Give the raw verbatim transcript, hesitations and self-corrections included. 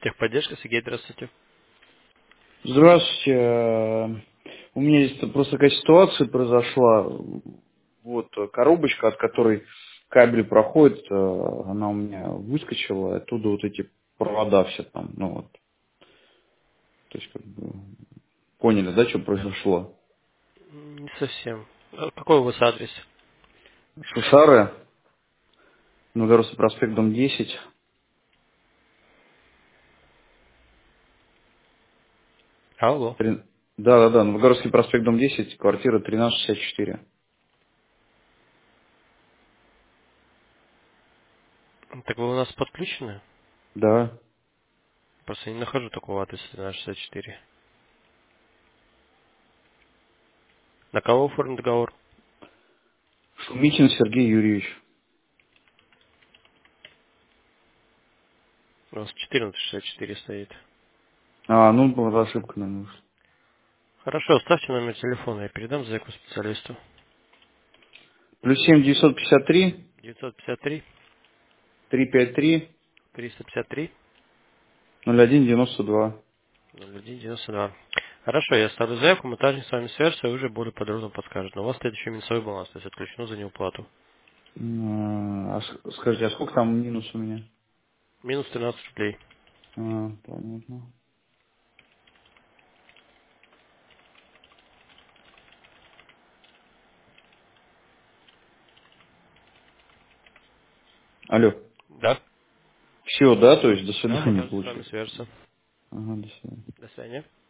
Техподдержка, Сергей, здравствуйте. Здравствуйте. э, У меня здесь просто такая ситуация произошла. Вот э, коробочка, от которой кабель проходит, э, она у меня выскочила, оттуда вот эти провода все там, ну вот, то есть как бы поняли, да, что произошло? М, Не совсем. А какой у вас адрес? Шушары, Новгородский проспект, дом десять. Алло. Три- Да, да, да, Новгородский проспект, дом десять, квартира тринадцать шестьдесят четыре. Так вы у нас подключены? Да. Просто я не нахожу такого адреса на шестьдесят четыре. На кого оформлен договор? Шумитин Сергей Юрьевич. У нас четырнадцать шестьдесят четыре стоит. А, ну, была ошибка, наверное. Хорошо, оставьте номер телефона, я передам заявку специалисту. Плюс семь девятьсот пятьдесят три девятьсот пятьдесят три три пять три триста пятьдесят три ноль один девяносто два. ноль один девяносто два. Хорошо, я оставлю заявку, монтажник с вами свяжется и уже более подробно подскажет. Но у вас стоит еще минусовой баланс, то есть отключено за неуплату. М, А с- скажите, а сколько там минус у меня? Минус тринадцать рублей. А, понятно. Алло. Да? Все, да, то есть до Да, свидания монтажник с вами получается. свяжется. Ага, до свидания. До свидания.